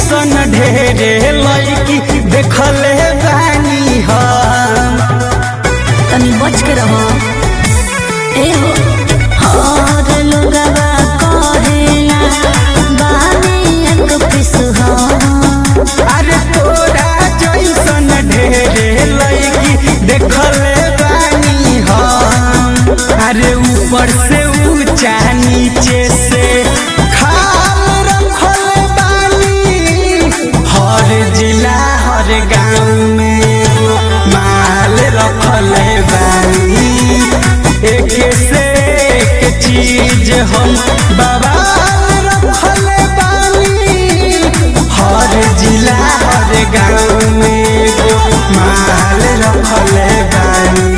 जैसन ढेरे लड़की देखले बानी हम। तनी बच के रहो ए हो हर लोगवा कहेला बानी एक पिस हो। अरे तोरा जैसन ढेरे लड़की देखले बानी हम। अरे ऊपर से ऊंचा नीचे से खाल रखल बानी। हर जिला हर गाँव में माल रखल बानी। एक से एक चीज हम बवाल रखल बानी। हर जिला हर गाँव में माल रखल बानी।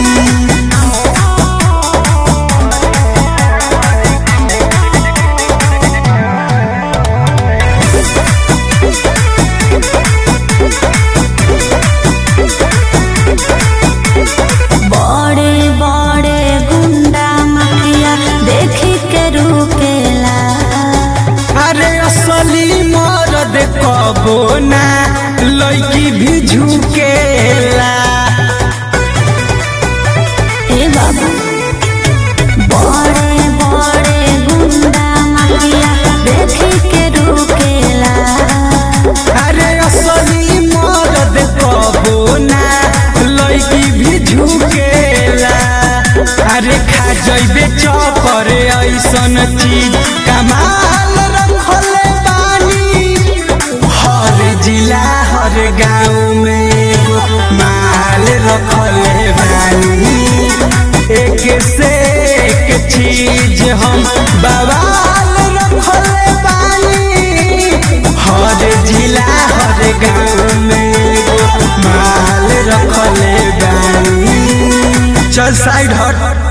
बड़े बड़े गुंडा माफिया देखी के रुकेला। अरे असली मर्द कबो ना लड़की भी झुकेला। ए बाबू बड़े बड़े गुंडा माफिया देखी के रुकेला। अरे असली मर्द कबो ना लड़की भी झुकेला। अरे खा जइबे चौपर ऐसन चीज कमाल रखल बानी। हर जिला हर गाँव में माल रखल बानी। एक से एक चीज हम बवाल रखल बानी। हर जिला हर गाँव में माल रखल बानी। चल साइड हट।